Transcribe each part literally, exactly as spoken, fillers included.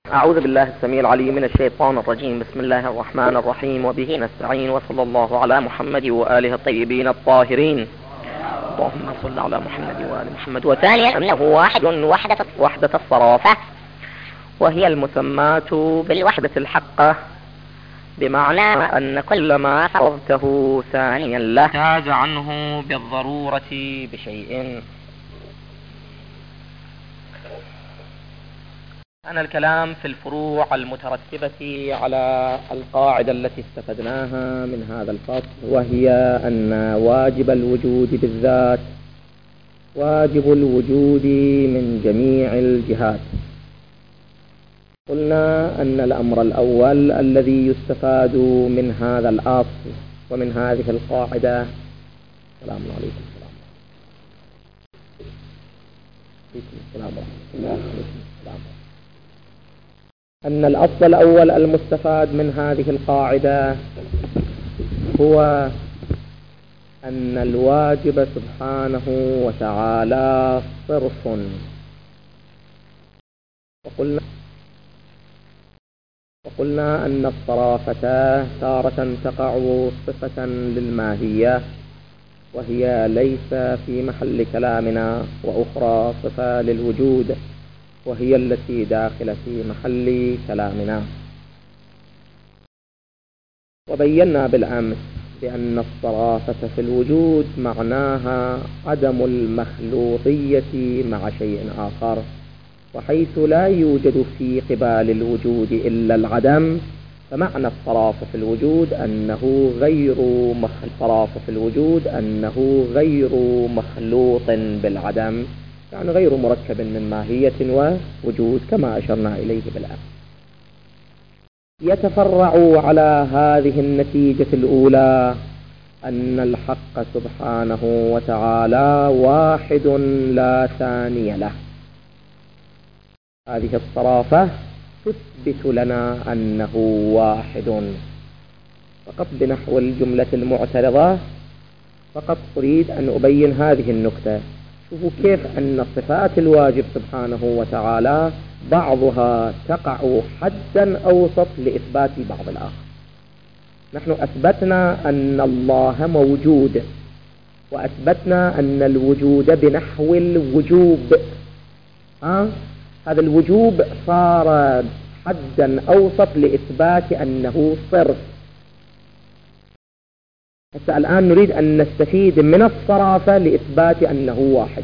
أعوذ بالله السميع العليم من الشيطان الرجيم. بسم الله الرحمن الرحيم، وبه نستعين، وصلى الله على محمد وآله الطيبين الطاهرين. اللهم صل على محمد وآل محمد. وثانيا أنه واحد وحدة وحدة الصرافة، وهي المسماة بالوحدة الحقة، بمعنى أن كل ما فرضته ثانيا له احتاج عنه بالضرورة بشيء. أنا الكلام في الفروع المترتبة على القاعدة التي استفدناها من هذا الفصل، وهي أن واجب الوجود بالذات واجب الوجود من جميع الجهات. قلنا أن الأمر الأول الذي يستفاد من هذا الأصل ومن هذه القاعدة، السلام عليكم السلام ورحمة الله وبركاته، أن الأصل الأول المستفاد من هذه القاعدة هو أن الواجب سبحانه وتعالى صرف. وقلنا وقلنا أن الصرافة تارة تقع صفة للماهية وهي ليس في محل كلامنا، وأخرى صفة للوجود وهي التي داخلة في محل كلامنا. وبينا بالأمس بأن الصرافة في الوجود معناها عدم المخلوطية مع شيء آخر، وحيث لا يوجد في قبال الوجود إلا العدم، فمعنى الصرافة في الوجود أنه غير الصرافة في الوجود أنه غير مخلوط بالعدم، يعني غير مركب من ماهية ووجود كما أشرنا إليه بالأمس. يتفرع على هذه النتيجة الأولى أن الحق سبحانه وتعالى واحد لا ثاني له. هذه الصرافة تثبت لنا أنه واحد. فقط بنحو الجملة المعترضة فقط أريد أن أبين هذه النكتة. شوفوا كيف أن صفات الواجب سبحانه وتعالى بعضها تقع حدا أوسط لإثبات بعض الآخر. نحن أثبتنا أن الله موجود، وأثبتنا أن الوجود بنحو الوجوب. ها؟ هذا الوجوب صار حدا أوسط لإثبات أنه صرف. حتى الآن نريد أن نستفيد من الصرافة لإثبات أنه واحد.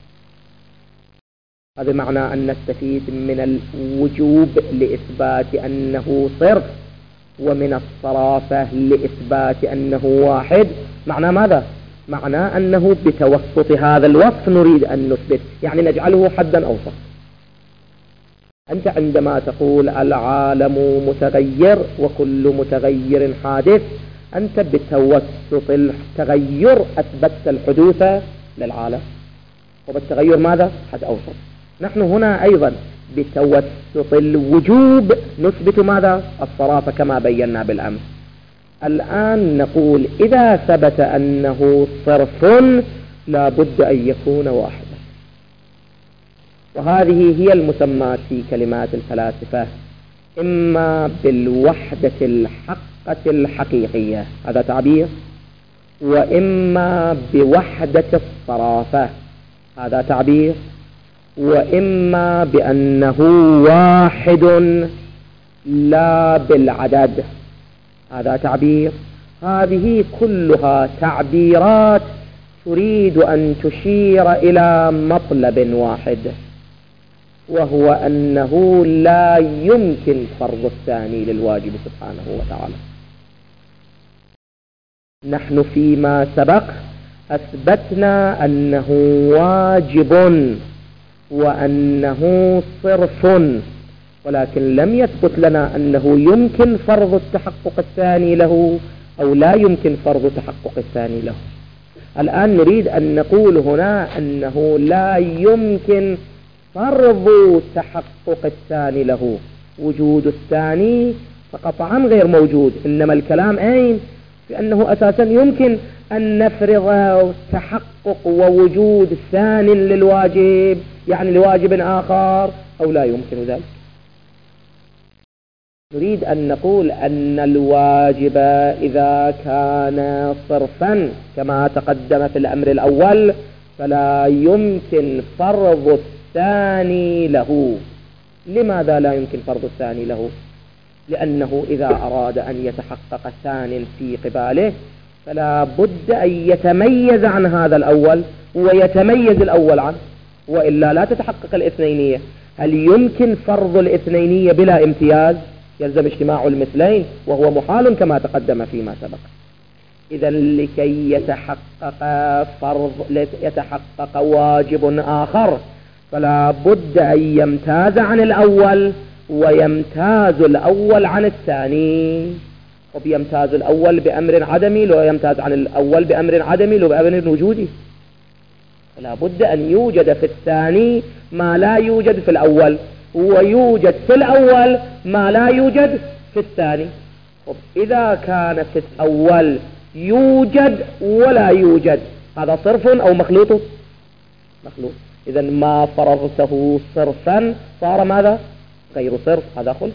هذا معنى أن نستفيد من الوجوب لإثبات أنه صرف، ومن الصرافة لإثبات أنه واحد. معنى ماذا؟ معنى أنه بتوسط هذا الوصف نريد أن نثبت، يعني نجعله حدا أوسط. أنت عندما تقول العالم متغير وكل متغير حادث، أنت بتوسط التغير أثبتت الحدوث للعالم، وبالتغير ماذا؟ حد أوسط. نحن هنا أيضا بتوسط الوجوب نثبت ماذا؟ الصرافة كما بينا بالأمس. الآن نقول إذا ثبت أنه صرف لا بد أن يكون واحدا. وهذه هي المسمى في كلمات الفلاسفة إما بالوحدة الحقة الحقيقية، هذا تعبير، وإما بوحدة الصرافة، هذا تعبير، وإما بأنه واحد لا بالعدد، هذا تعبير. هذه كلها تعبيرات تريد أن تشير إلى مطلب واحد، وهو أنه لا يمكن فرض الثاني للواجب سبحانه وتعالى. نحن فيما سبق أثبتنا أنه واجب وأنه صرف، ولكن لم يثبت لنا أنه يمكن فرض التحقق الثاني له أو لا يمكن فرض التحقق الثاني له. الآن نريد أن نقول هنا أنه لا يمكن فرض تحقق الثاني له. وجود الثاني فقطعا غير موجود، إنما الكلام أين؟ بأنه أساسا يمكن أن نفرض تحقق ووجود ثاني للواجب، يعني لواجب آخر، أو لا يمكن ذلك. نريد أن نقول أن الواجب إذا كان صرفا كما تقدم في الأمر الأول فلا يمكن فرض الثاني له. لماذا لا يمكن فرض الثاني له؟ لأنه إذا أراد أن يتحقق ثان في قباله فلا بد أن يتميز عن هذا الأول ويتميز الأول عنه، وإلا لا تتحقق الاثنينية. هل يمكن فرض الاثنينية بلا امتياز؟ يلزم اجتماع المثلين وهو محال كما تقدم فيما سبق. إذا لكي يتحقق فرض يتحقق واجب آخر فلا بد أن يمتاز عن الأول ويمتاز الأول عن الثاني. وبيمتاز الأول بأمر عدمي لو يمتاز عن الأول بأمر عدمي لو بأمر وجودي. فلا بد أن يوجد في الثاني ما لا يوجد في الأول، ويوجد في الأول ما لا يوجد في الثاني. إذا كان في الأول يوجد ولا يوجد هذا صرف أو مخلوط؟ مخلوط. إذا ما فرضته صرفا صار ماذا؟ غير صرف، هذا خلف.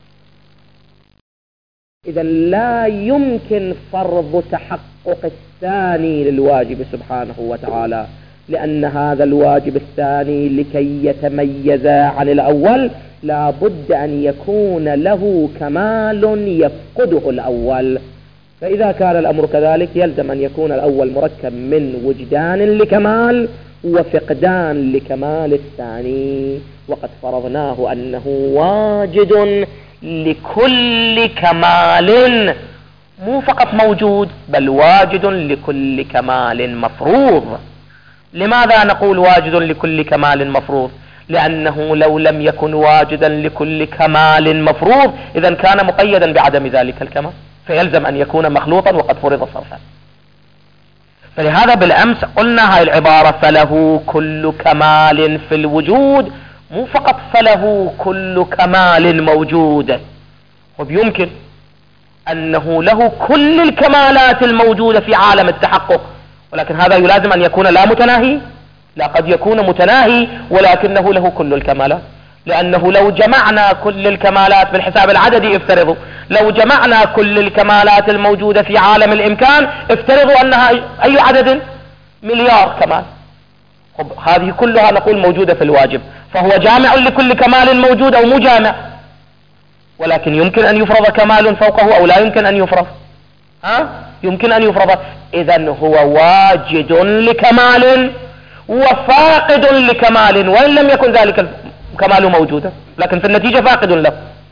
إذا لا يمكن فرض تحقق الثاني للواجب سبحانه وتعالى، لأن هذا الواجب الثاني لكي يتميز عن الأول لا بد أن يكون له كمال يفقده الأول. فإذا كان الأمر كذلك يلزم أن يكون الأول مركب من وجدان لكمال وفقدان لكمال الثاني، وقد فرضناه أنه واجد لكل كمال، مو فقط موجود بل واجد لكل كمال مفروض. لماذا نقول واجد لكل كمال مفروض؟ لأنه لو لم يكن واجدا لكل كمال مفروض إذا كان مقيدا بعدم ذلك الكمال، فيلزم أن يكون مخلوطا وقد فرض صرفا. فلهذا بالأمس قلنا هاي العبارة فله كل كمال في الوجود، مو فقط فله كل كمال موجود. وبيمكن أنه له كل الكمالات الموجودة في عالم التحقق، ولكن هذا يلازم أن يكون لا متناهي، لا قد يكون متناهي ولكنه له كل الكمالات. لأنه لو جمعنا كل الكمالات بالحساب العددي افترضوا لو جمعنا كل الكمالات الموجودة في عالم الإمكان افترضوا أنها أي عدد؟ مليار كمال. هذه كلها نقول موجودة في الواجب، فهو جامع لكل كمال موجود أو مو جامع؟ ولكن يمكن أن يفرض كمال فوقه أو لا يمكن أن يفرض؟ ها؟ يمكن أن يفرض. إذن هو واجد لكمال وفاقد لكمال، وإن لم يكن ذلك الكمال موجودا لكن في النتيجة فاقد له.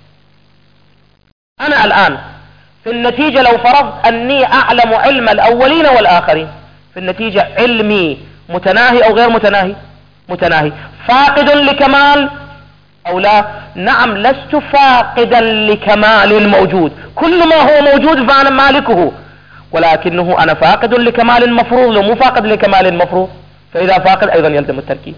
أنا الآن في النتيجة لو فرضت أني أعلم علم الأولين والآخرين، في النتيجة علمي متناهي أو غير متناهي؟ متناهي. فاقد لكمال أو لا؟ نعم، لست فاقدا لكمال موجود، كل ما هو موجود فأنا مالكه، ولكنه أنا فاقد لكمال مفروض لو مو فاقد لكمال مفروض، فإذا فاقد أيضا يلزم التركيب.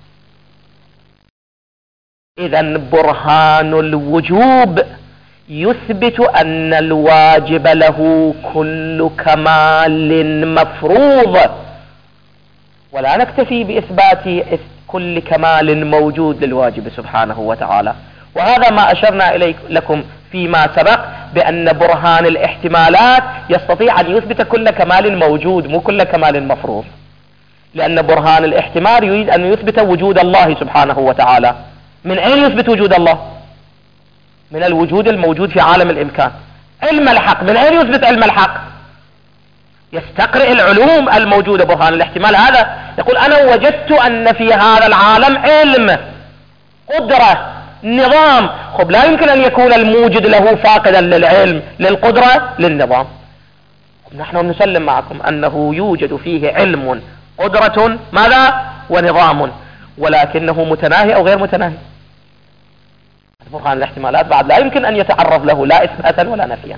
إذن برهان الوجوب يثبت أن الواجب له كل كمال مفروض، ولا نكتفي بإثبات كل كمال موجود للواجب سبحانه وتعالى. وهذا ما أشرنا إليه لكم فيما سبق بأن برهان الاحتمالات يستطيع أن يثبت كل كمال موجود مو كل كمال مفروض، لأن برهان الاحتمال يريد أن يثبت وجود الله سبحانه وتعالى. من أين يثبت وجود الله؟ من الوجود الموجود في عالم الإمكان. علم الحق من أين يثبت علم الحق؟ يستقرئ العلوم الموجودة. برهان الاحتمال هذا يقول أنا وجدت أن في هذا العالم علم، قدرة، نظام. خب لا يمكن أن يكون الموجد له فاقدا للعلم، للقدرة، للنظام. نحن نسلم معكم أنه يوجد فيه علم، قدرة، ماذا؟ ونظام، ولكنه متناهي أو غير متناهي. برهان الاحتمالات بعد لا يمكن أن يتعرض له لا إثباتا ولا نفيا.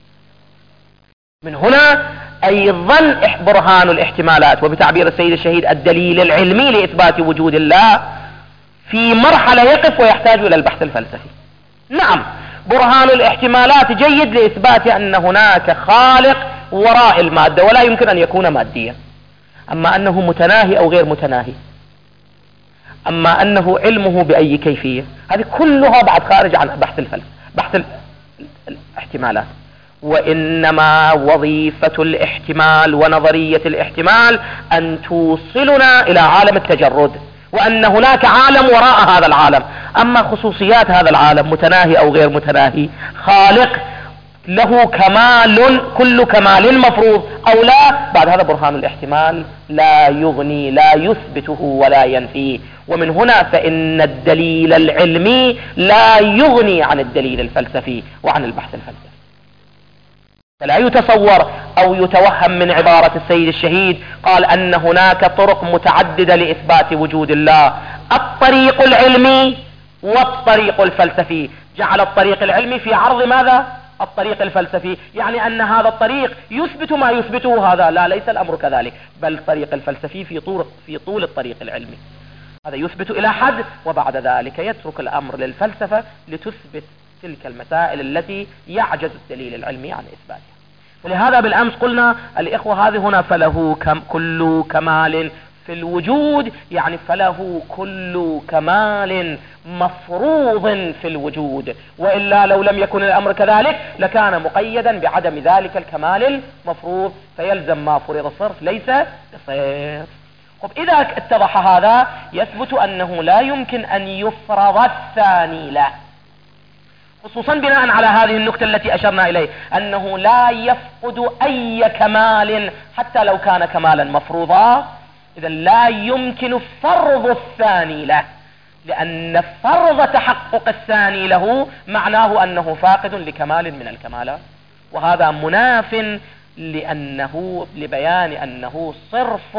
من هنا أيضا برهان الاحتمالات، وبتعبير السيد الشهيد الدليل العلمي لإثبات وجود الله، في مرحلة يقف ويحتاج إلى البحث الفلسفي. نعم، برهان الاحتمالات جيد لإثبات أن هناك خالق وراء المادة ولا يمكن أن يكون ماديا، أما أنه متناهي أو غير متناهي، أما أنه علمه بأي كيفية، هذه كلها بعد خارج عن بحث الفلسفة، بحث الاحتمالات، وإنما وظيفة الاحتمال ونظرية الاحتمال أن توصلنا إلى عالم التجرد، وأن هناك عالم وراء هذا العالم. أما خصوصيات هذا العالم متناهي أو غير متناهي، خالق له كمال، كل كمال مفروض أو لا، بعد هذا برهان الاحتمال لا يغني، لا يثبته ولا ينفيه. ومن هنا فإن الدليل العلمي لا يغني عن الدليل الفلسفي وعن البحث الفلسفي. فلا يتصور أو يتوهم من عبارة السيد الشهيد قال أن هناك طرق متعددة لإثبات وجود الله، الطريق العلمي والطريق الفلسفي. جعل الطريق العلمي في عرض ماذا؟ الطريق الفلسفي، يعني أن هذا الطريق يثبت ما يثبته هذا. لا، ليس الأمر كذلك، بل الطريق الفلسفي في طول, في طول الطريق العلمي. هذا يثبت إلى حد، وبعد ذلك يترك الأمر للفلسفة لتثبت تلك المسائل التي يعجز الدليل العلمي عن إثباتها. ولهذا بالأمس قلنا الإخوة هذه هنا فله كم كل كمال في الوجود، يعني فله كل كمال مفروض في الوجود، وإلا لو لم يكن الأمر كذلك لكان مقيدا بعدم ذلك الكمال المفروض، فيلزم ما فرض الصرف ليس بصرف. طب إذا اتضح هذا يثبت أنه لا يمكن أن يفرض الثاني له، خصوصا بناء على هذه النقطة التي أشرنا إليه، أنه لا يفقد أي كمال حتى لو كان كمالا مفروضا. إذا لا يمكن فرض الثاني له، لأن فرض تحقق الثاني له معناه أنه فاقد لكمال من الكمالات، وهذا مناف لأنه لبيان أنه صرف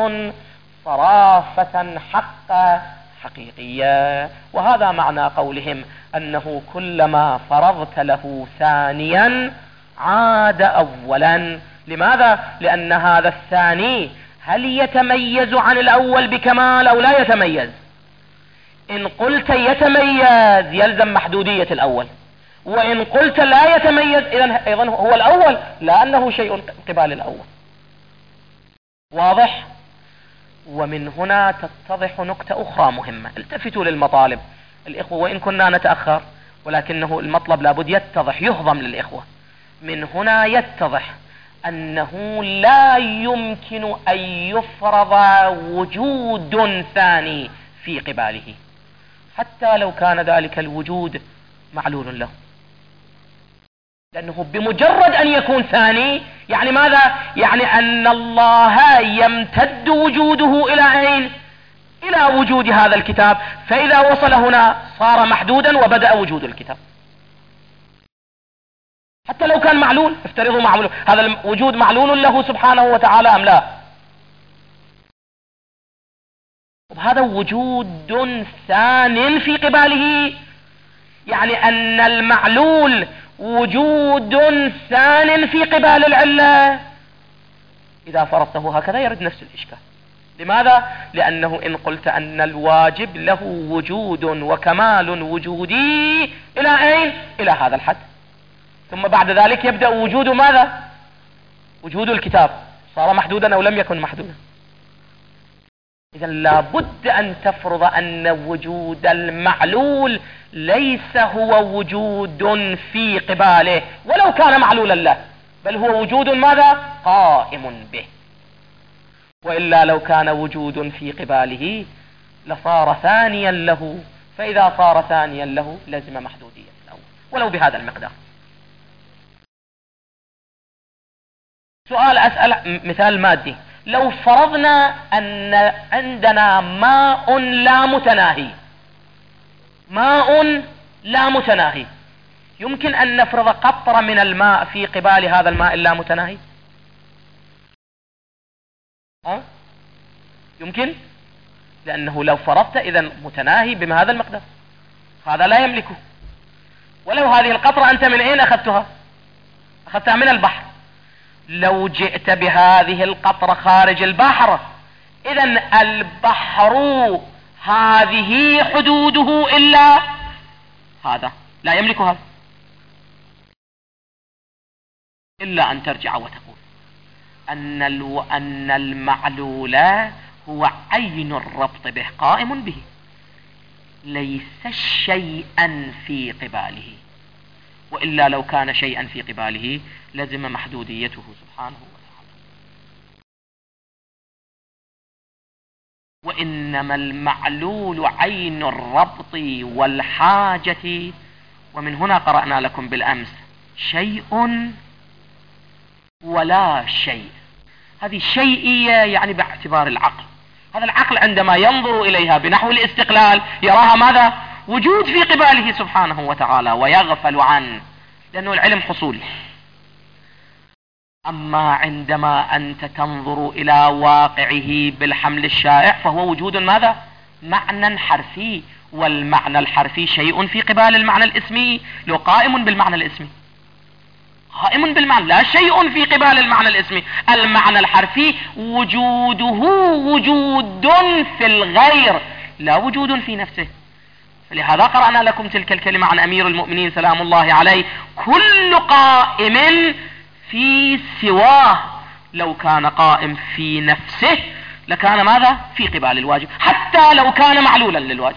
صرافة حق حقيقية. وهذا معنى قولهم أنه كلما فرضت له ثانيا عاد أولا. لماذا؟ لأن هذا الثاني هل يتميز عن الأول بكمال أو لا يتميز؟ إن قلت يتميز يلزم محدودية الأول، وإن قلت لا يتميز إذن أيضا هو الأول، لأنه شيء قبال الأول. واضح؟ ومن هنا تتضح نقطة أخرى مهمة. التفتوا للمطالب الإخوة، وإن كنا نتأخر ولكنه المطلب لابد يتضح يهضم للإخوة. من هنا يتضح أنه لا يمكن أن يفرض وجود ثاني في قباله حتى لو كان ذلك الوجود معلول له، لأنه بمجرد أن يكون ثاني يعني ماذا؟ يعني أن الله يمتد وجوده إلى أين؟ إلى وجود هذا الكتاب، فإذا وصل هنا صار محدودا وبدأ وجود الكتاب حتى لو كان معلول. افترضوا معلول، هذا الوجود معلول له سبحانه وتعالى أم لا؟ هذا وجود ثان في قباله، يعني أن المعلول وجود ثان في قبال العلة. إذا فرضته هكذا يرد نفس الإشكال. لماذا؟ لأنه إن قلت أن الواجب له وجود وكمال وجودي إلى أين؟ إلى هذا الحد، ثم بعد ذلك يبدأ وجود ماذا؟ وجود الكتاب، صار محدودا أو لم يكن محدودا. إذا لابد أن تفرض أن وجود المعلول ليس هو وجود في قباله ولو كان معلولا له، بل هو وجود ماذا؟ قائم به. وإلا لو كان وجود في قباله لصار ثانيا له، فإذا صار ثانيا له لزم محدودية الأول ولو بهذا المقدار. سؤال أسأل مثال مادي. لو فرضنا أن عندنا ماء لا متناهي، ماء لا متناهي، يمكن أن نفرض قطرة من الماء في قبال هذا الماء اللا متناهي؟ أه؟ يمكن، لأنه لو فرضت إذن متناهي بهذا المقدار، هذا لا يملكه. ولو هذه القطرة أنت من أين أخذتها؟ أخذتها من البحر. لو جئت بهذه القطرة خارج البحر، إذن البحر هذه حدوده إلا هذا، لا يملك هذا، إلا أن ترجع وتقول أن أن المعلول هو عين الربط به، قائم به، ليس شيئا في قباله. وإلا لو كان شيئا في قباله لزم محدوديته سبحانه وتعالى. وإنما المعلول عين الربط والحاجة. ومن هنا قرأنا لكم بالأمس شيء ولا شيء، هذه شيئية يعني باعتبار العقل. هذا العقل عندما ينظر إليها بنحو الاستقلال يراها ماذا؟ وجود في قباله سبحانه وتعالى، ويغفل عنه لأنه العلم حصولي. أما عندما أنت تنظر إلى واقعه بالحمل الشائع فهو وجود ماذا؟ معنى حرفي، والمعنى الحرفي شيء في قبال المعنى الاسمي، لو قائم بالمعنى الاسمي، قائم بالمعنى، لا شيء في قبال المعنى الاسمي. المعنى الحرفي وجوده وجود في الغير لا وجود في نفسه. فلهذا قرأنا لكم تلك الكلمة عن أمير المؤمنين سلام الله عليه: كل قائم في سواه. لو كان قائم في نفسه لكان ماذا؟ في قبال الواجب، حتى لو كان معلولا للواجب.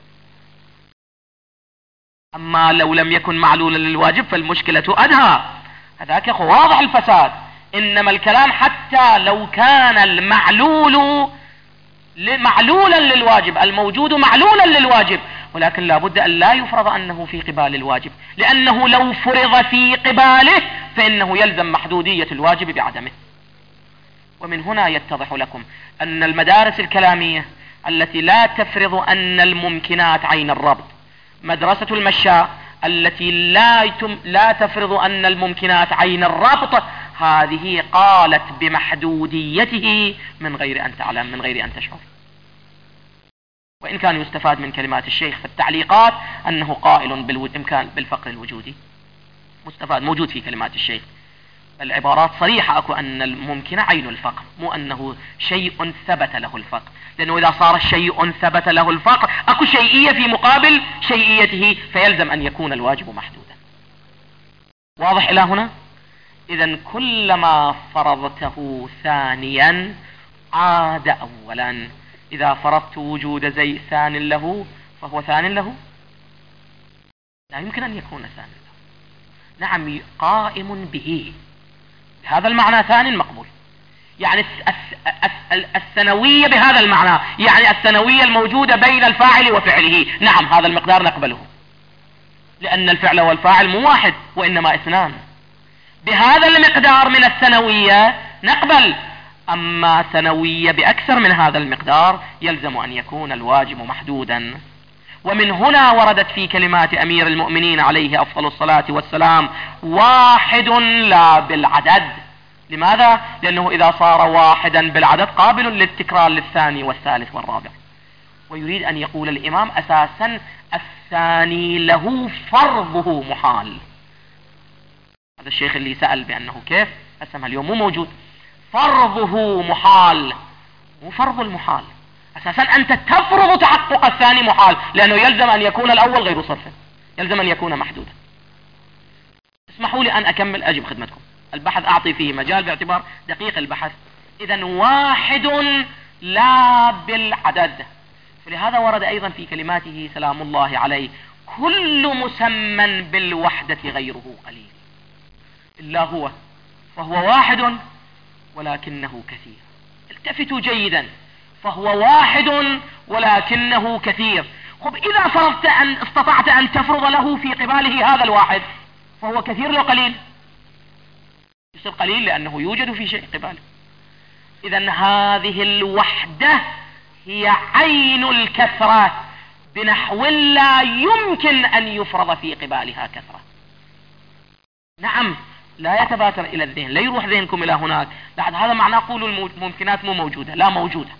أما لو لم يكن معلولا للواجب فالمشكلة أدهى، هذاك واضح الفساد. إنما الكلام حتى لو كان المعلول معلولا للواجب، الموجود معلولا للواجب، ولكن لا بد أن لا يفرض أنه في قبال الواجب، لأنه لو فرض في قباله فإنه يلزم محدودية الواجب بعدمه. ومن هنا يتضح لكم أن المدارس الكلامية التي لا تفرض أن الممكنات عين الربط، مدرسة المشاء التي لا يتم لا تفرض أن الممكنات عين الربط، هذه قالت بمحدوديته من غير أن تعلم، من غير أن تشعر. وإن كان يستفاد من كلمات الشيخ في التعليقات أنه قائل بالإمكان بالفقر الوجودي، مستفاد موجود في كلمات الشيخ. العبارات صريحة أكو أن الممكن عين الفقر، مو أنه شيء ثبت له الفقر، لأنه إذا صار شيء ثبت له الفقر أكو شيئية في مقابل شيئيته، فيلزم أن يكون الواجب محدودا. واضح إلى هنا؟ إذا كلما فرضته ثانيا عاد أولا. إذا فرضت وجود زي ثان له فهو ثان له؟ لا يمكن أن يكون ثان له. نعم قائم به، هذا المعنى ثان مقبول، يعني الثانوية بهذا المعنى، يعني الثانوية الموجودة بين الفاعل وفعله، نعم هذا المقدار نقبله، لأن الفعل والفاعل مو واحد وإنما اثنان. بهذا المقدار من الثانوية نقبل. أما ثانوية بأكثر من هذا المقدار يلزم أن يكون الواجب محدودا. ومن هنا وردت في كلمات أمير المؤمنين عليه أفضل الصلاة والسلام واحد لا بالعدد. لماذا؟ لأنه إذا صار واحدا بالعدد قابل للتكرار للثاني والثالث والرابع. ويريد أن يقول الإمام أساسا الثاني له فرضه محال. هذا الشيخ اللي سأل بأنه كيف أسمها اليوم مو موجود. فرضه محال، مو فرض المحال. أساسا أنت تفرض تحقق الثاني محال، لأنه يلزم أن يكون الأول غير صرفا، يلزم أن يكون محدودا. اسمحوا لي أن أكمل أجب خدمتكم. البحث أعطي فيه مجال باعتبار دقيق البحث. إذا واحد لا بالعدد. فلهذا ورد أيضا في كلماته سلام الله عليه كل مسمى بالوحدة غيره قليل إلا هو، فهو واحد ولكنه كثير. التفتوا جيدا، فهو واحد ولكنه كثير. خب إذا فرضت أن استطعت أن تفرض له في قباله هذا الواحد فهو كثير لو قليل؟ يصير قليل لأنه يوجد في شيء قباله. إذا هذه الوحدة هي عين الكثرة بنحو لا يمكن أن يفرض في قبالها كثرة. نعم لا يتباتر إلى الذهن، لا يروح ذهنكم إلى هناك بعد هذا معناه قولوا الممكنات مو موجودة، لا موجودة،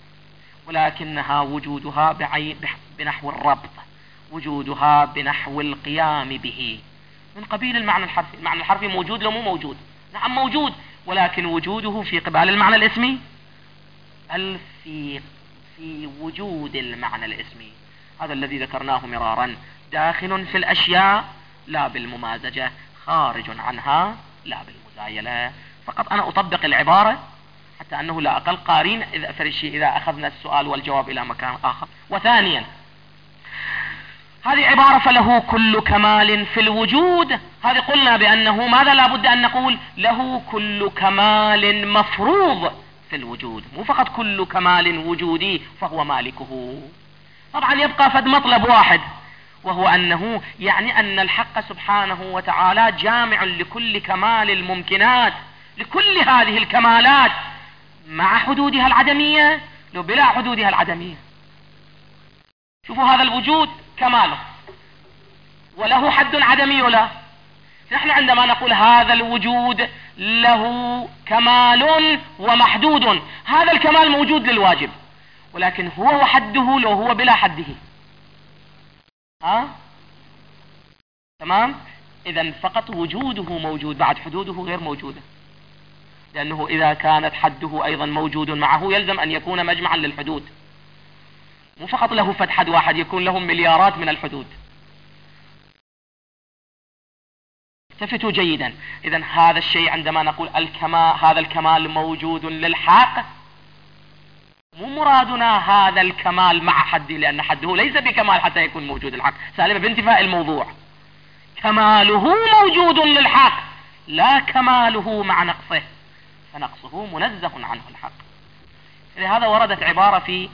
ولكنها وجودها بعين بنحو الربط، وجودها بنحو القيام به، من قبيل المعنى الحرفي. المعنى الحرفي موجود لو مو موجود؟ نعم موجود، ولكن وجوده في قبال المعنى الاسمي بل في في وجود المعنى الاسمي. هذا الذي ذكرناه مرارا، داخل في الأشياء لا بالممازجة، خارج عنها لا بالمزايلة. فقط أنا أطبق العبارة حتى أنه لا أقل قارين إذا فرشي إذا أخذنا السؤال والجواب إلى مكان آخر. وثانيا هذه عبارة فله كل كمال في الوجود. هذه قلنا بأنه ماذا لابد أن نقول؟ له كل كمال مفروض في الوجود، مو فقط كل كمال وجودي فهو مالكه. طبعا يبقى فد مطلب واحد، وهو أنه يعني أن الحق سبحانه وتعالى جامع لكل كمال الممكنات، لكل هذه الكمالات مع حدودها العدمية لو بلا حدودها العدمية. شوفوا هذا الوجود كماله وله حد عدمي ولا. نحن عندما نقول هذا الوجود له كمال ومحدود، هذا الكمال موجود للواجب، ولكن هو وحده لو هو بلا حده. ها تمام؟ اذا فقط وجوده موجود، بعد حدوده غير موجودة، لأنه إذا كانت حده أيضا موجود معه يلزم أن يكون مجمعا للحدود، مو فقط له فد حد واحد، يكون له مليارات من الحدود. التفتوا جيدا. إذا هذا الشيء عندما نقول الكمال، هذا الكمال موجود للحق، مو مرادنا هذا الكمال مع حده، لأن حده ليس بكمال حتى يكون موجود الحق، سالم بانتفاء الموضوع. كماله موجود للحق، لا كماله مع نقصه، فنقصه منزه عنه الحق. لهذا وردت عبارة في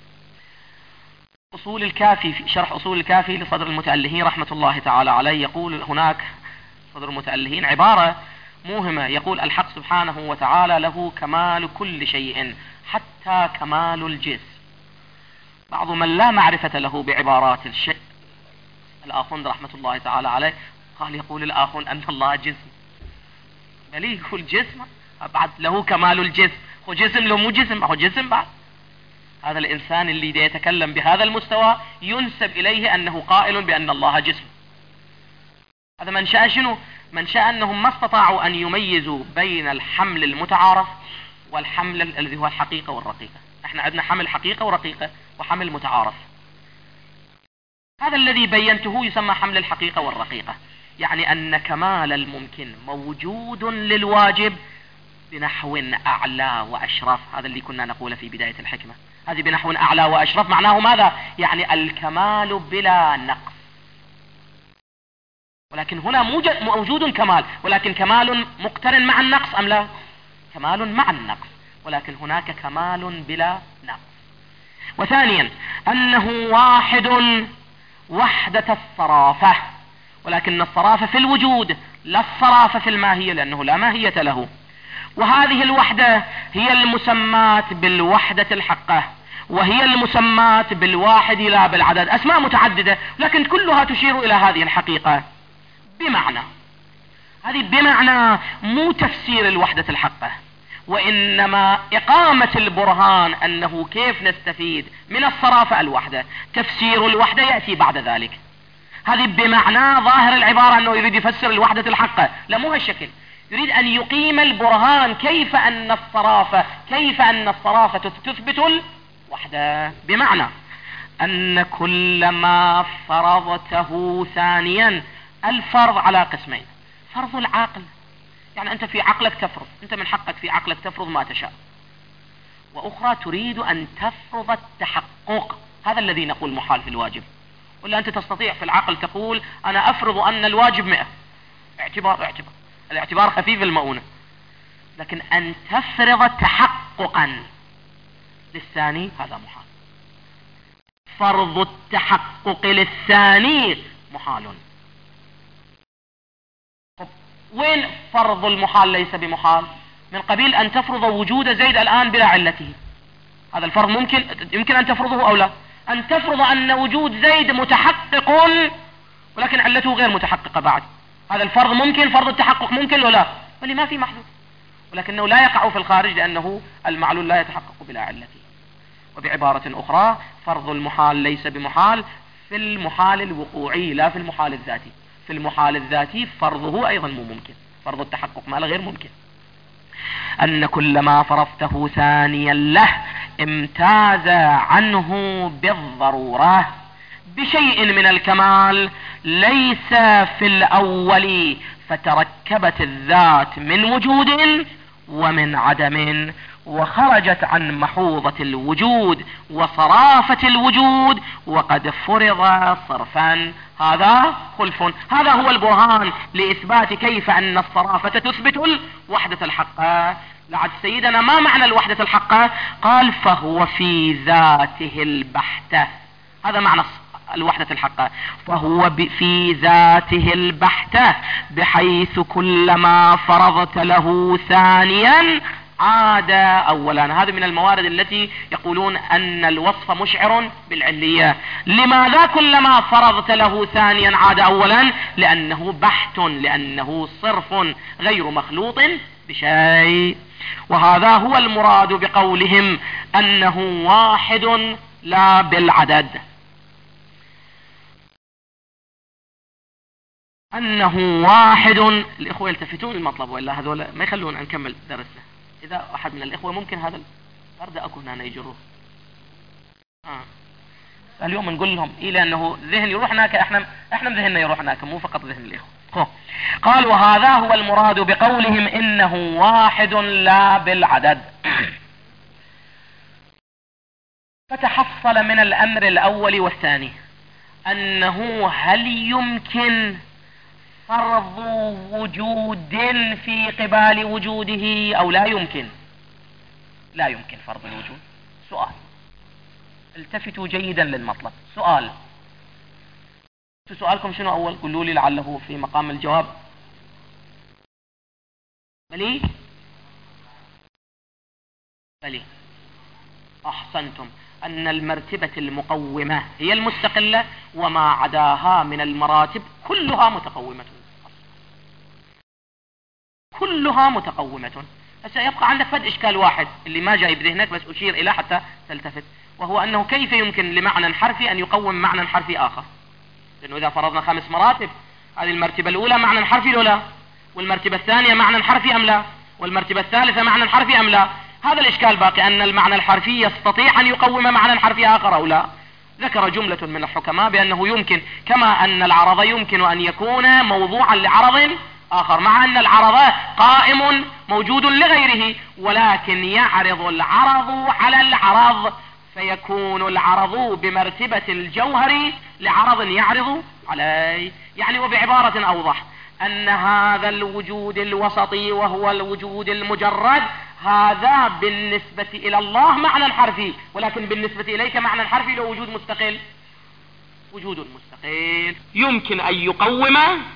أصول الكافي، في شرح أصول الكافي لصدر المتألهين رحمة الله تعالى عليه، يقول هناك صدر المتألهين عبارة موهمة، يقول الحق سبحانه وتعالى له كمال كل شيء حتى كمال الجسم. بعض من لا معرفة له بعبارات الشيء الآخوند رحمة الله تعالى عليه قال، يقول الآخوند أن الله جسم، بل يقول جسم بعد له كمال الجسم، هو جسم لو مو جسم، هو جسم بعد. هذا الإنسان اللي يتكلم بهذا المستوى ينسب إليه أنه قائل بأن الله جسم. هذا منشأ شنو؟ منشأ أنهم ما استطاعوا أن يميزوا بين الحمل المتعارف والحمل الذي هو الحقيقة والرقيقة. احنا عندنا حمل حقيقة ورقيقة وحمل متعارف. هذا الذي بينته يسمى حمل الحقيقة والرقيقة، يعني أن كمال الممكن موجود للواجب بنحو أعلى وأشرف. هذا اللي كنا نقوله في بداية الحكمة، هذه بنحو أعلى وأشرف معناه ماذا؟ يعني الكمال بلا نقص. ولكن هنا موجود كمال، ولكن كمال مقترن مع النقص أم لا؟ كمال مع النقص، ولكن هناك كمال بلا نقص. وثانيا أنه واحد وحدة الصرافة، ولكن الصرافة في الوجود لا الصرافة في الماهية، لأنه لا ماهية له. وهذه الوحدة هي المسمات بالوحدة الحقة، وهي المسمات بالواحد لا بالعدد، أسماء متعددة لكن كلها تشير إلى هذه الحقيقة. بمعنى هذه بمعنى مو تفسير الوحدة الحقة، وإنما إقامة البرهان أنه كيف نستفيد من الصرافة الوحدة. تفسير الوحدة يأتي بعد ذلك. هذه بمعنى ظاهر العبارة أنه يريد يفسر الوحدة الحقة، لا مو هالشكل، يريد أن يقيم البرهان كيف أن الصرافة كيف أن الصرافة تثبت الوحدة. بمعنى أن كل ما فرضته ثانيا، الفرض على قسمين: فرض العقل، يعني أنت في عقلك تفرض، أنت من حقك في عقلك تفرض ما تشاء، وأخرى تريد أن تفرض التحقق، هذا الذي نقول محال في الواجب. ولا أنت تستطيع في العقل تقول أنا أفرض أن الواجب مئة، اعتبار اعتبار الاعتبار خفيف المؤونة، لكن أن تفرض تحققا للثاني هذا محال. فرض التحقق للثاني محال. وين فرض المحال ليس بمحال؟ من قبيل أن تفرض وجود زيد الآن بلا علته، هذا الفرض ممكن يمكن أن تفرضه أو لا. أن تفرض أن وجود زيد متحقق ولكن علته غير متحققة بعد، هذا الفرض ممكن، فرض التحقق ممكن ولا؟ بل ما في محدود، ولكنه لا يقع في الخارج لأنه المعلول لا يتحقق بلا علته. وبعبارة أخرى فرض المحال ليس بمحال في المحال الوقوعي لا في المحال الذاتي. في المحال الذاتي فرضه أيضا مو ممكن، فرض التحقق ما غير ممكن. أن كل ما فرضته ثانيا له امتاز عنه بالضرورة بشيء من الكمال ليس في الأول، فتركبت الذات من وجود ومن عدم، وخرجت عن محوظة الوجود وصرافة الوجود وقد فرض صرفا. هذا خلف. هذا هو البرهان لإثبات كيف أن الصرافة تثبت الوحدة الحقة. لعد سيدنا ما معنى الوحدة الحقة؟ قال فهو في ذاته البحتة. هذا معنى الوحدة الحقة، فهو في ذاته البحتة بحيث كلما فرضت له ثانيا عاد اولا. هذا من الموارد التي يقولون ان الوصف مشعر بالعلية. لماذا كلما فرضت له ثانيا عاد اولا؟ لانه بحت، لانه صرف غير مخلوط بشيء. وهذا هو المراد بقولهم انه واحد لا بالعدد، انه واحد. الاخوة يلتفتون المطلب والا هذول ما يخلون نكمل درسنا. اذا احد من الاخوة ممكن هذا الارض اكو هنا يجروه. آه. اليوم نقول لهم إيه، لانه ذهن يروح هناك، احنا احنا ذهننا يروح هناك، مو فقط ذهن الاخوة. قال وهذا هو المراد بقولهم انه واحد لا بالعدد. فتحصل من الامر الاول والثاني انه هل يمكن فرض وجود في قبال وجوده او لا يمكن؟ لا يمكن فرض الوجود. سؤال، التفتوا جيدا للمطلب. سؤال، سؤالكم شنو اول؟ قولوا لي لعله في مقام الجواب. بلي بلي احسنتم، ان المرتبة المقومة هي المستقلة، وما عداها من المراتب كلها متقومة، كلها متقومة. هسه يبقى عندك فد اشكال واحد اللي ما جاي بذهنك، بس اشير اليه حتى تلتفت، وهو انه كيف يمكن لمعنى حرفي ان يقوم معنى حرفي اخر؟ لانه اذا فرضنا خمس مراتب، هذه المرتبة الاولى معنى حرفي لو لا، والمرتبة الثانية معنى حرفي ام لا، والمرتبة الثالثة معنى حرفي ام لا. هذا الاشكال باقي، ان المعنى الحرفي يستطيع ان يقوم معنى حرفي اخر او لا. ذكر جملة من الحكماء بانه يمكن، كما ان العرض يمكن ان يكون موضوعا لعرض اخر، مع ان العرض قائم موجود لغيره، ولكن يعرض العرض على العرض، فيكون العرض بمرتبة الجوهر لعرض يعرض عليه. يعني وبعبارة اوضح، ان هذا الوجود الوسطي وهو الوجود المجرد، هذا بالنسبة الى الله معنى حرفي، ولكن بالنسبة اليك معنى حرفي لو وجود مستقل. وجود مستقل يمكن ان يقوم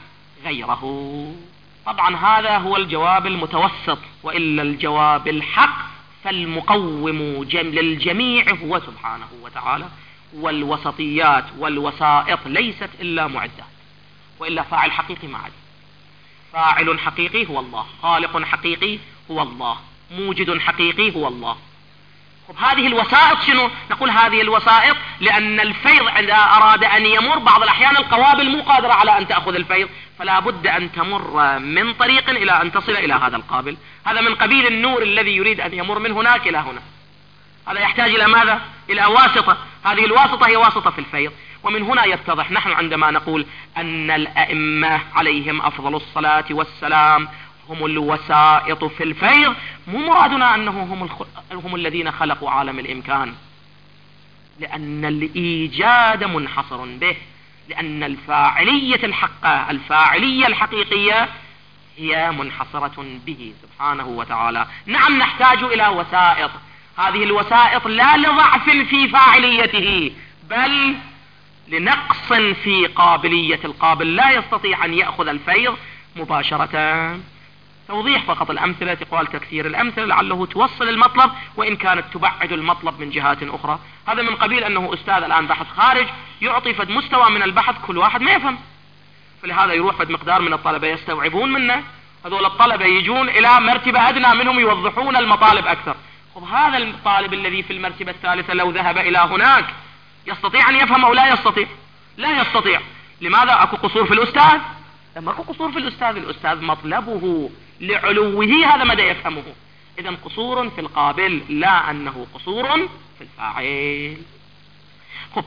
غيره. طبعا هذا هو الجواب المتوسط، وإلا الجواب الحق فالمقوم للجميع هو سبحانه وتعالى، والوسطيات والوسائط ليست إلا معدات، وإلا فاعل حقيقي ما عاد. فاعل حقيقي هو الله، خالق حقيقي هو الله، موجد حقيقي هو الله. طب هذه الوسائط شنو؟ نقول هذه الوسائط لأن الفيض إذا أراد أن يمر بعض الأحيان القوابل مو قادرة على أن تأخذ الفيض، فلا بد أن تمر من طريق إلى أن تصل إلى هذا القابل. هذا من قبيل النور الذي يريد أن يمر من هناك إلى هنا، هذا يحتاج إلى ماذا؟ إلى واسطة. هذه الواسطة هي واسطة في الفيض. ومن هنا يتضح نحن عندما نقول أن الأئمة عليهم أفضل الصلاة والسلام هم الوسائط في الفيض، مو مرادنا أنهم هم, الخ... هم الذين خلقوا عالم الإمكان، لأن الإيجاد منحصر به، لأن الفاعلية الحقة الفاعلية الحقيقية هي منحصرة به سبحانه وتعالى. نعم نحتاج إلى وسائط، هذه الوسائط لا لضعف في فاعليته، بل لنقص في قابلية القابل، لا يستطيع أن يأخذ الفيض مباشرة. توضيح فقط الأمثلة، قال تكثير الأمثلة لعله توصل المطلب، وإن كانت تبعد المطلب من جهات أخرى. هذا من قبيل أنه أستاذ الآن بحث خارج يعطي فد مستوى من البحث كل واحد ما يفهم، فلهذا يروح فد مقدار من الطلبة يستوعبون منه، هذول الطلبة يجون إلى مرتبة أدنى منهم يوضحون المطالب أكثر. خب هذا الطالب الذي في المرتبة الثالثة لو ذهب إلى هناك يستطيع أن يفهم أو لا يستطيع؟ لا يستطيع. لماذا؟ أكو قصور في الأستاذ؟ لما أكو قصور في الأستاذ، الأستاذ مطلبه لعلوه هذا مدى يفهمه، إذا قصور في القابل لا أنه قصور في الفاعل. خب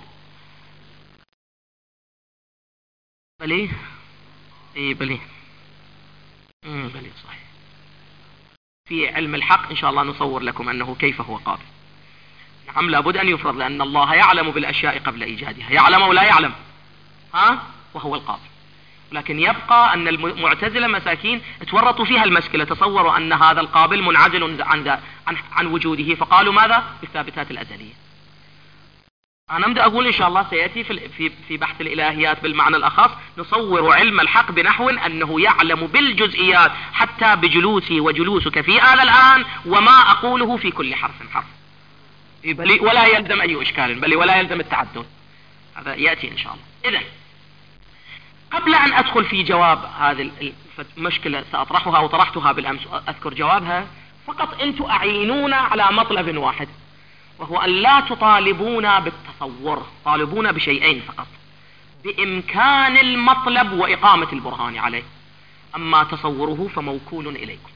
بلي اي بلي امم بلي صحيح. في علم الحق إن شاء الله نصور لكم أنه كيف هو قابل. نعم لابد أن يفرض، لأن الله يعلم بالأشياء قبل إيجادها، يعلم أو لا يعلم، ها وهو القابل. لكن يبقى أن المعتزلة مساكين تورطوا فيها المشكلة، تصوروا أن هذا القابل منعزل عن, عن, عن وجوده، فقالوا ماذا؟ بالثابتات الأزلية. أنا أبدأ أقول إن شاء الله سيأتي في, في, في بحث الإلهيات بالمعنى الأخص نصور علم الحق بنحو أنه يعلم بالجزئيات حتى بجلوسي وجلوسك في هذا الآن وما أقوله في كل حرف حرف، بل ولا يلزم أي إشكال، بل ولا يلزم التعدد. هذا يأتي إن شاء الله. إذن قبل أن أدخل في جواب هذه المشكلة سأطرحها وطرحتها بالأمس أذكر جوابها، فقط أنتم أعينونا على مطلب واحد، وهو أن لا تطالبونا بالتصور، طالبونا بشيئين فقط: بإمكان المطلب وإقامة البرهان عليه، أما تصوره فموكول إليكم.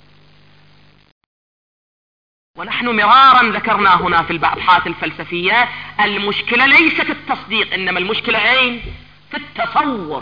ونحن مرارا ذكرنا هنا في الأبحاث الفلسفية المشكلة ليست التصديق، إنما المشكلة أين؟ في التصور.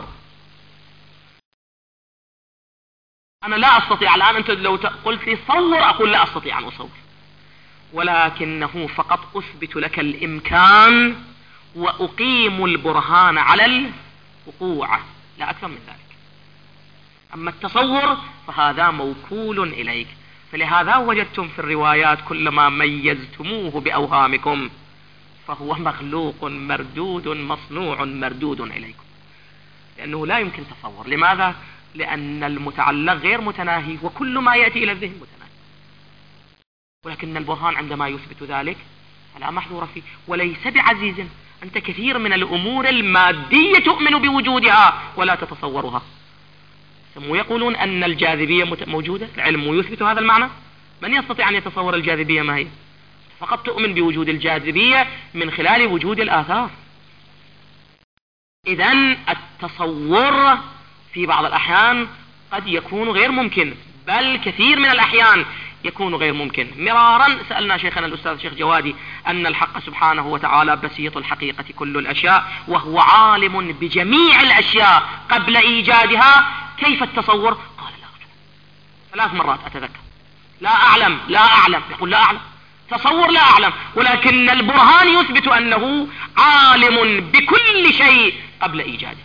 أنا لا أستطيع الآن، أنت لو قلت لي صور أقول لا أستطيع أن أصور، ولكنه فقط أثبت لك الإمكان وأقيم البرهان على الوقوع، لا أكثر من ذلك. أما التصور فهذا موكول إليك، فلهذا وجدتم في الروايات كلما ميزتموه بأوهامكم فهو مخلوق مردود مصنوع مردود إليكم، لأنه لا يمكن تصور. لماذا؟ لأن المتعلق غير متناهي، وكل ما يأتي إلى الذهن متناهي، ولكن البرهان عندما يثبت ذلك فلا محظور فيه وليس بعزيز. أنت كثير من الأمور المادية تؤمن بوجودها ولا تتصورها. يقولون أن الجاذبية موجودة، العلم يثبت هذا المعنى. من يستطيع أن يتصور الجاذبية ما هي؟ فقط تؤمن بوجود الجاذبية من خلال وجود الآثار. إذن التصور في بعض الأحيان قد يكون غير ممكن، بل كثير من الأحيان يكون غير ممكن. مرارا سألنا شيخنا الأستاذ شيخ جوادي أن الحق سبحانه وتعالى بسيط الحقيقة كل الأشياء وهو عالم بجميع الأشياء قبل إيجادها، كيف التصور؟ قال لا أعلم. ثلاث مرات أتذكر، لا أعلم لا أعلم، يقول لا أعلم، تصور لا أعلم، ولكن البرهان يثبت أنه عالم بكل شيء قبل إيجاده.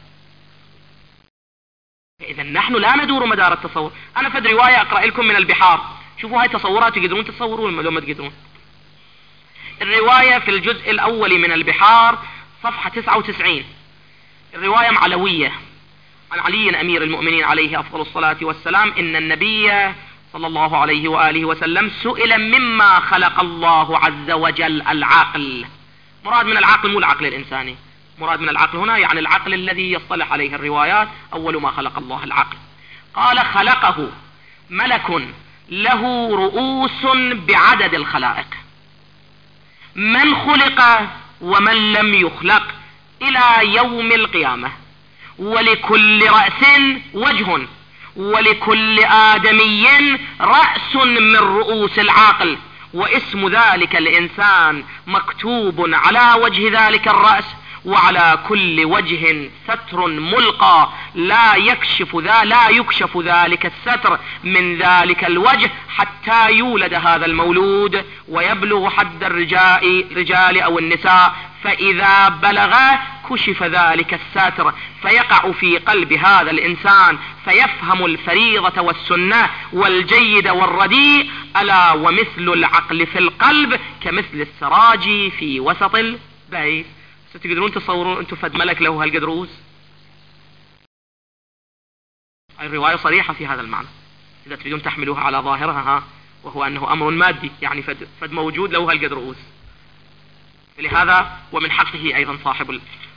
إذا نحن لا ندور مدار التصور. أنا فد رواية أقرأ لكم من البحار، شوفوا هاي تصورات تقدرون تصورون ولا ما تقدرون. الرواية في الجزء الأول من البحار صفحة تسعة وتسعين، الرواية معلوية عن علي أمير المؤمنين عليه أفضل الصلاة والسلام إن النبي صلى الله عليه وآله وسلم سئل مما خلق الله عز وجل العقل. مراد من العقل مو العقل الإنساني، مراد من العقل هنا يعني العقل الذي يصطلح عليه الروايات. أول ما خلق الله العقل قال خلقه ملك له رؤوس بعدد الخلائق، من خلق ومن لم يخلق إلى يوم القيامة، ولكل رأس وجه، ولكل آدمي رأس من رؤوس العقل، واسم ذلك الإنسان مكتوب على وجه ذلك الرأس، وعلى كل وجه ستر ملقى لا يكشف ذا لا يكشف ذلك الستر من ذلك الوجه حتى يولد هذا المولود ويبلغ حد الرجال رجال أو النساء، فإذا بلغ كشف ذلك الستر فيقع في قلب هذا الإنسان فيفهم الفريضة والسنة والجيد والرديء، ألا ومثل العقل في القلب كمثل السراج في وسط البيت. تقدرون تصورون أنتم فد ملك له هالقد رؤوس؟ الرواية صريحة في هذا المعنى إذا تريدون تحملوها على ظاهرها، ها وهو أنه أمر مادي، يعني فد, فد موجود له هالقد رؤوس. لهذا ومن حقه أيضا صاحب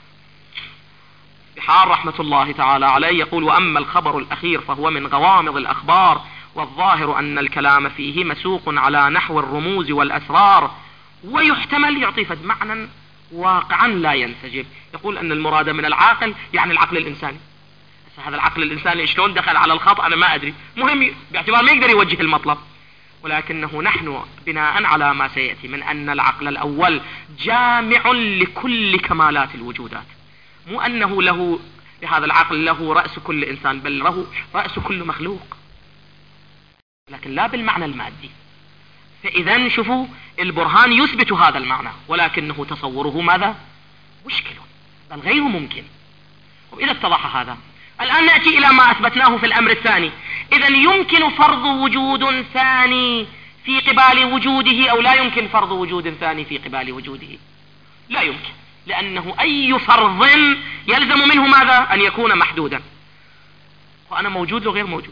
البحار رحمة الله تعالى عليه يقول: وأما الخبر الأخير فهو من غوامض الأخبار، والظاهر أن الكلام فيه مسوق على نحو الرموز والأسرار، ويحتمل يعطي فد معنى واقعا لا ينسجم. يقول أن المراد من العاقل يعني العقل الإنساني. هذا العقل الإنساني شلون دخل على الخط أنا ما أدري، مهم باعتبار ما يقدر يوجه المطلب، ولكنه نحن بناء على ما سيأتي من أن العقل الأول جامع لكل كمالات الوجودات، مو أنه له لهذا العقل له رأس كل إنسان، بل له رأس كل مخلوق. لكن لا بالمعنى المادي. فإذا شوفوا البرهان يثبت هذا المعنى، ولكنه تصوره ماذا؟ مشكل، بل غير ممكن. وإذا اتضح هذا، الآن نأتي إلى ما أثبتناه في الأمر الثاني. إذا يمكن فرض وجود ثاني في قبال وجوده أو لا يمكن فرض وجود ثاني في قبال وجوده؟ لا يمكن، لأنه أي فرض يلزم منه ماذا؟ أن يكون محدودا، وأنا موجود وغير موجود.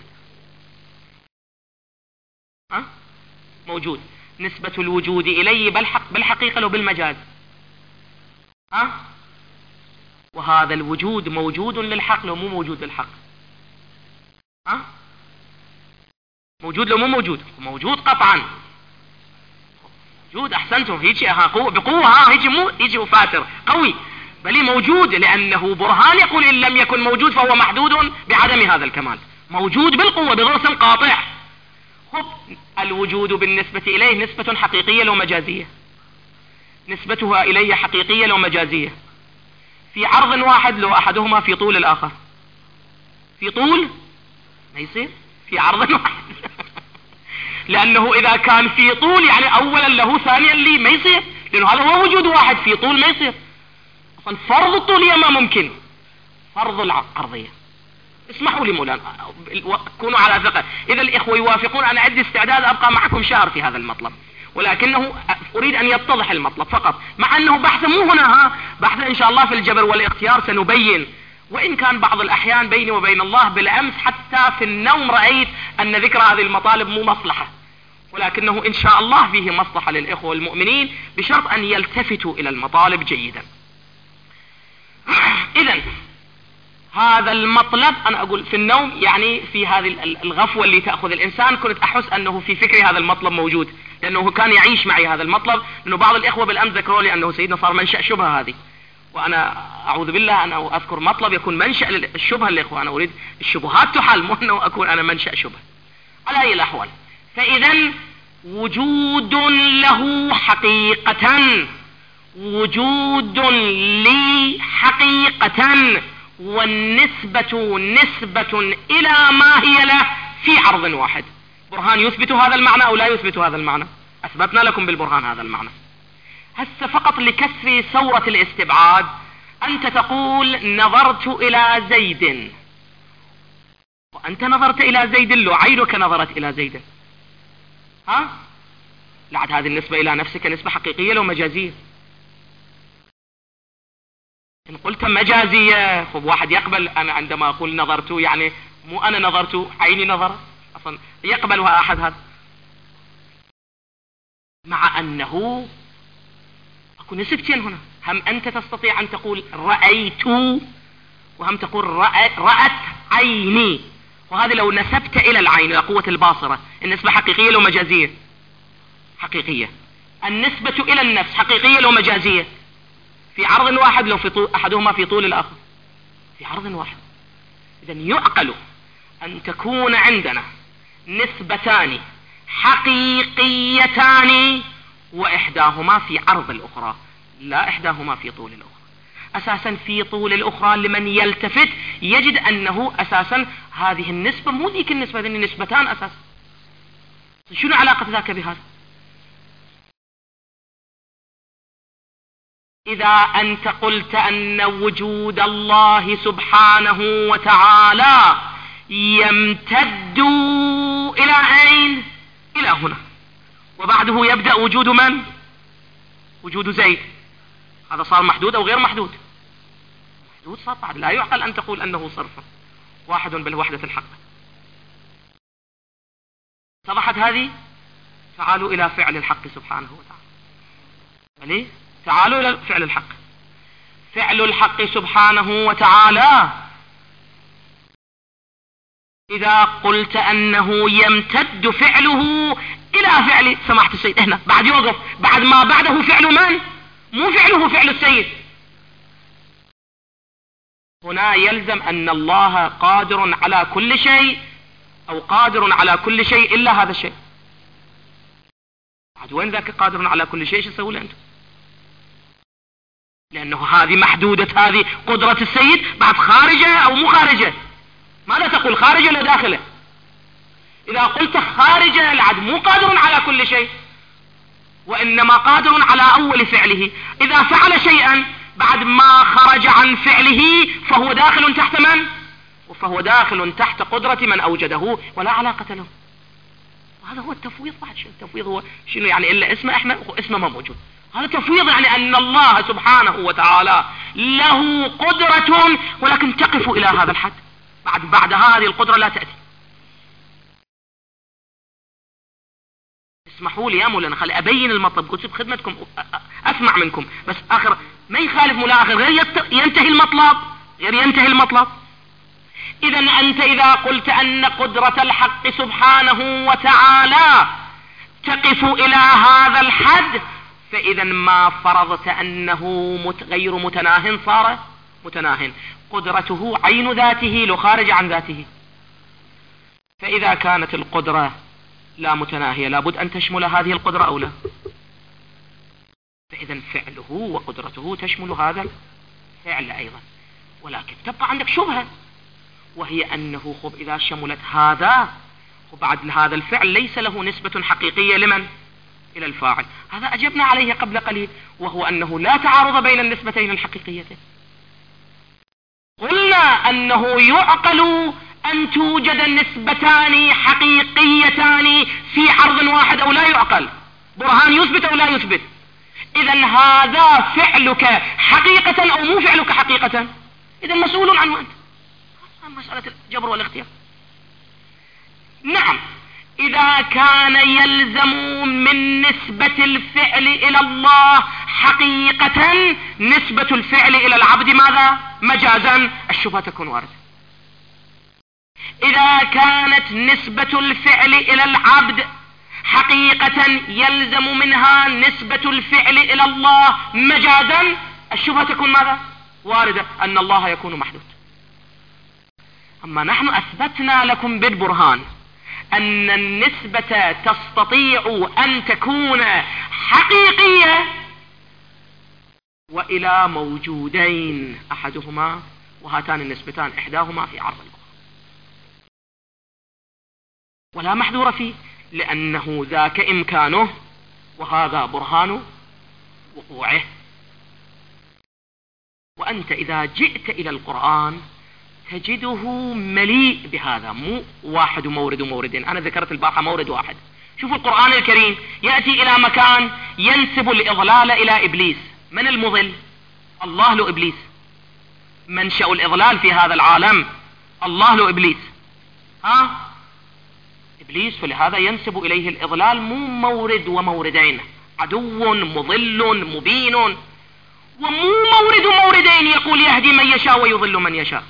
ها؟ موجود، نسبة الوجود إلي بالحق بالحقيقة لو بالمجاز. ها؟ وهذا الوجود موجود للحق لو مو موجود للحق. ها؟ موجود لو مو موجود؟ موجود قطعا، موجود. أحسنتم، هيجي ها قوة بقوة، ها هيجي مو هيجي وفاتر قوي، بل موجود، لأنه برهان يقول إن لم يكن موجود فهو محدود بعدم هذا الكمال. موجود بالقوة بضرس قاطع. خب الوجود بالنسبة إليه نسبة حقيقية لو مجازية، نسبتها إلي حقيقية لو مجازية، في عرض واحد لو أحدهما في طول الآخر. في طول ما يصير، في عرض واحد لأنه إذا كان في طول يعني أولا له ثانيا لي، ما يصير، لأنه هذا هو وجود واحد في طول، ما يصير. أصلا فرض الطولية ما ممكن، فرض العرضية. اسمحوا لي مولانا، كونوا على ثقة. إذا الإخوة يوافقون، أنا عندي استعداد أبقى معكم شهر في هذا المطلب، ولكنه أريد أن يتضح المطلب فقط، مع أنه بحث مو هنا، ها بحث إن شاء الله في الجبر والاختيار سنبين. وإن كان بعض الأحيان بيني وبين الله بالأمس حتى في النوم رأيت أن ذكر هذه المطالب مو مصلحة، ولكنه إن شاء الله فيه مصلحة للإخوة المؤمنين بشرط أن يلتفتوا إلى المطالب جيدا. إذن هذا المطلب أنا أقول في النوم، يعني في هذه الغفوة اللي تأخذ الإنسان، كنت أحس أنه في فكري هذا المطلب موجود، لأنه كان يعيش معي هذا المطلب. لأنه بعض الإخوة بالأمس ذكروا لي أنه سيدنا صار منشأ شبهة هذه، وأنا أعوذ بالله أنا أذكر مطلب يكون منشأ الشبهة للإخوة. أنا أريد الشبهات تحل، مو أنه أكون أنا منشأ شبهة. على أي الأحوال، فإذا وجود له حقيقة، وجود لي حقيقة، والنسبة نسبة إلى ما هي له في عرض واحد. برهان يثبت هذا المعنى أو لا يثبت هذا المعنى؟ أثبتنا لكم بالبرهان هذا المعنى. هسه فقط لكسر ثورة الاستبعاد، أنت تقول نظرت إلى زيد، وأنت نظرت إلى زيد لو عينك نظرت إلى زيد، ها؟ لعد هذه النسبة إلى نفسك نسبة حقيقية لو مجازية؟ إن قلت مجازية خب واحد يقبل. أنا عندما أقول نظرت يعني مو أنا نظرت، عيني نظر، أصلا يقبلها أحد هذا؟ مع أنه أكو نسبتين هنا، هم أنت تستطيع أن تقول رأيت، وهم تقول رأت, رأت عيني، وهذا لو نسبت إلى العين إلى قوة الباصرة النسبة حقيقية لو مجازية؟ حقيقية. النسبة إلى النفس حقيقية لو مجازية؟ في عرض واحد لو في طول أحدهما في طول الآخر؟ في عرض واحد. إذن يعقل أن تكون عندنا نسبتان حقيقيتان وإحداهما في عرض الأخرى، لا إحداهما في طول الأخرى. أساسا في طول الأخرى لمن يلتفت يجد أنه أساسا هذه النسبة مو ذيك النسبة، هذين نسبتان أساسا. شنو علاقة ذاك بهذا؟ إذا أنت قلت أن وجود الله سبحانه وتعالى يمتد إلى أين؟ إلى هنا، وبعده يبدأ وجود من؟ وجود زيد. هذا صار محدود أو غير محدود؟ محدود صار بعد. لا يعقل أن تقول أنه صرف واحد بالوحدة الحق. اتضحت هذه؟ تعالوا إلى فعل الحق سبحانه وتعالى. ليه؟ تعالوا إلى فعل الحق. فعل الحق سبحانه وتعالى إذا قلت أنه يمتد فعله إلى فعل سماحة السيد، هنا بعد يوقف، بعد ما بعده فعل من؟ مو فعله فعل السيد. هنا يلزم أن الله قادر على كل شيء، أو قادر على كل شيء إلا هذا الشيء. بعد وين ذاك قادر على كل شيء؟ شو تسوي له أنت؟ لأنه هذه محدودة، هذه قدرة السيد، بعد خارجة أو مو خارجة؟ ماذا تقول، خارجة ولا داخلة؟ إذا قلت خارج العدم مو قادر على كل شيء، وإنما قادر على أول فعله. إذا فعل شيئا بعد ما خرج عن فعله فهو داخل تحت من؟ فهو داخل تحت قدرة من أوجده ولا علاقة له. هذا هو التفويض. بعد شيء التفويض هو شنو يعني إلا اسمه احنا اسمه ما موجود. هذا تفويض، يعني أن الله سبحانه وتعالى له قدرة ولكن تقف إلى هذا الحد، بعد بعد هذه القدرة لا تأتي. اسمحوا لي يا مولانا خلي أبين المطلب، قلت بخدمتكم أسمع منكم، بس آخر ما يخالف مولا آخر غير ينتهي المطلب، غير ينتهي المطلب. إذا أنت إذا قلت أن قدرة الحق سبحانه وتعالى تقف إلى هذا الحد، فإذا ما فرضت أنه غير متناه صار متناه. قدرته عين ذاته لو خارج عن ذاته، فإذا كانت القدرة لا متناهية لابد أن تشمل هذه القدرة أو لا، فإذا فعله وقدرته تشمل هذا الفعل أيضا. ولكن تبقى عندك شبهة، وهي أنه خب إذا شملت هذا وبعد هذا الفعل ليس له نسبة حقيقية لمن؟ إلى الفاعل. هذا أجبنا عليه قبل قليل، وهو أنه لا تعارض بين النسبتين الحقيقيتين. قلنا أنه يعقل أن توجد نسبتان حقيقيتان في عرض واحد أو لا يعقل، برهان يثبت أو لا يثبت. إذا هذا فعلك حقيقة أو مو فعلك حقيقة، إذا مسؤول عنه أنت. مسألة الجبر والاختيار. نعم، إذا كان يلزم من نسبة الفعل إلى الله حقيقة نسبة الفعل إلى العبد ماذا؟ مجازا، الشبهة تكون واردة. إذا كانت نسبة الفعل إلى العبد حقيقة يلزم منها نسبة الفعل إلى الله مجازا، الشبهة تكون ماذا؟ واردة، أن الله يكون محدود. أما نحن أثبتنا لكم بالبرهان أن النسبة تستطيع أن تكون حقيقية وإلى موجودين أحدهما، وهاتان النسبتان إحداهما في عرض الأخرى ولا محذور فيه، لأنه ذاك إمكانه وهذا برهان وقوعه. وأنت إذا جئت إلى القرآن تجده مليء بهذا، مو واحد مورد وموردين. أنا ذكرت البارحة مورد واحد. شوفوا القرآن الكريم يأتي إلى مكان ينسب الإضلال إلى إبليس. من المضل؟ الله له إبليس. منشأ الإضلال في هذا العالم الله له إبليس، ها إبليس، فلهذا ينسب إليه الإضلال، مو مورد وموردين، عدو مضل مبين، ومو مورد وموردين يقول يهدي من يشاء ويضل من يشاء.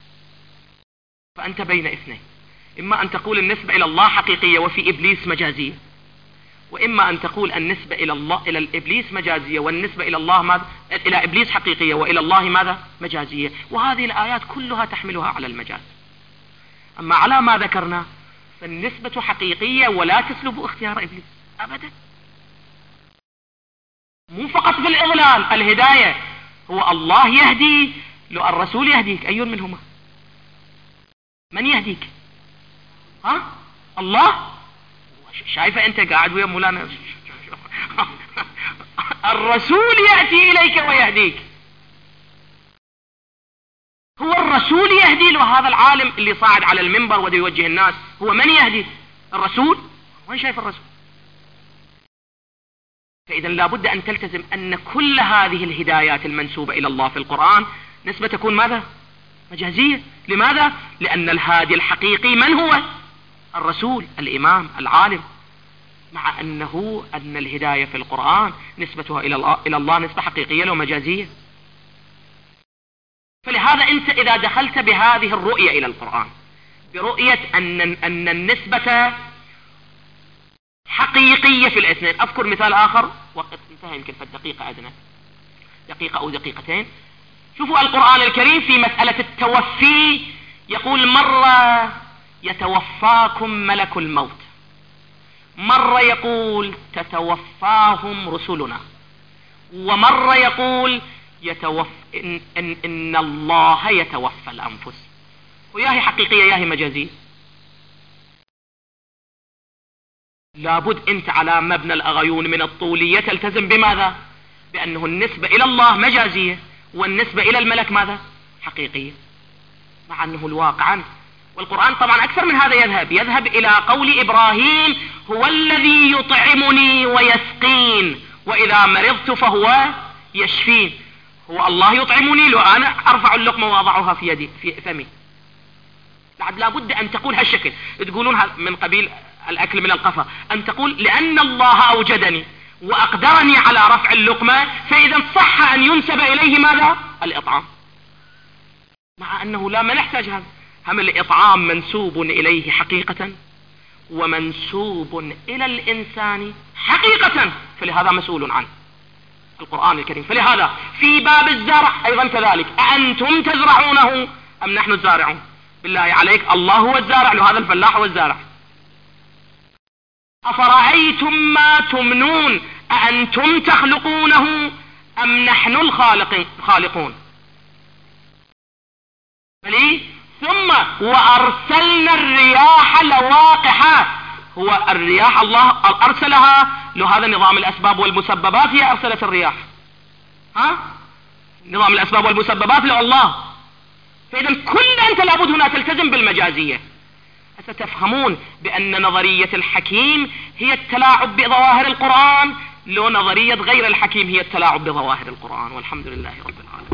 فأنت بين اثنين، إما أن تقول النسبة إلى الله حقيقية وفي إبليس مجازية، وإما أن تقول النسبة إلى الله إلى الإبليس مجازية والنسبة إلى الله ماذا؟ إلى إبليس حقيقية وإلى الله ماذا؟ مجازية. وهذه الآيات كلها تحملها على المجاز. أما على ما ذكرنا فالنسبة حقيقية ولا تسلب اختيار إبليس أبدا. مو فقط في الإضلال، الهداية هو الله يهدي لو الرسول يهديك، أي منهما؟ من يهديك؟ ها؟ الله؟ شايفة أنت قاعد ويا مولانا الرسول يأتي إليك ويهديك، هو الرسول يهدي له. هذا العالم اللي صاعد على المنبر وده يوجه الناس هو من يهدي؟ الرسول. وين شايف الرسول؟ فإذا لابد أن تلتزم أن كل هذه الهدايات المنسوبة إلى الله في القرآن نسبة تكون ماذا؟ مجازية. لماذا؟ لأن الهادي الحقيقي من هو؟ الرسول، الإمام، العالم، مع أنه أن الهداية في القرآن نسبتها إلى الله, إلى الله نسبة حقيقية لو مجازية. فلهذا أنت إذا دخلت بهذه الرؤية إلى القرآن برؤية أن, أن النسبة حقيقية في الاثنين. أذكر مثال آخر وقت انتهى يمكن في الدقيقة أدنى، دقيقة أو دقيقتين. شوفوا القرآن الكريم في مسألة التوفي يقول مرة يتوفاكم ملك الموت، مرة يقول تتوفاهم رسلنا، ومرة يقول يتوف إن, إن, إن الله يتوفى الأنفس. وياهي حقيقية ياهي مجازية. لابد انت على مبنى الاغيون من الطولية تلتزم بماذا؟ بانه النسبة الى الله مجازية والنسبة الى الملك ماذا؟ حقيقية، مع انه الواقع. والقرآن طبعا اكثر من هذا يذهب يذهب الى قول ابراهيم: هو الذي يطعمني ويسقين واذا مرضت فهو يشفين. هو الله يطعمني لو انا ارفع اللقمة واضعها في يدي في فمي. بعد لابد ان تقول هالشكل، تقولون من قبيل الاكل من القفا، ان تقول لان الله اوجدني واقدرني على رفع اللقمة، فاذا صح ان ينسب اليه ماذا؟ الاطعام. مع انه لا، ما نحتاج هذا. هم الاطعام منسوب اليه حقيقة ومنسوب الى الانسان حقيقة، فلهذا مسؤول عنه القرآن الكريم. فلهذا في باب الزرع ايضا كذلك: اانتم تزرعونه ام نحن الزارعون؟ بالله عليك، الله هو الزارع، لهذا الفلاح هو الزارع. افرأيتم ما تمنون اانتم تخلقونه ام نحن الخالقون؟ بلي. ثم وارسلنا الرياح لواقحات. هو الرياح الله ارسلها، لهذا نظام الاسباب والمسببات هي ارسلت الرياح. ها؟ نظام الاسباب والمسببات لله. فاذا كل انت لابد هنا تلتزم بالمجازية. ستفهمون بان نظرية الحكيم هي التلاعب بظواهر القرآن، لو نظرية غير الحكيم هي التلاعب بظواهر القرآن. والحمد لله رب العالمين.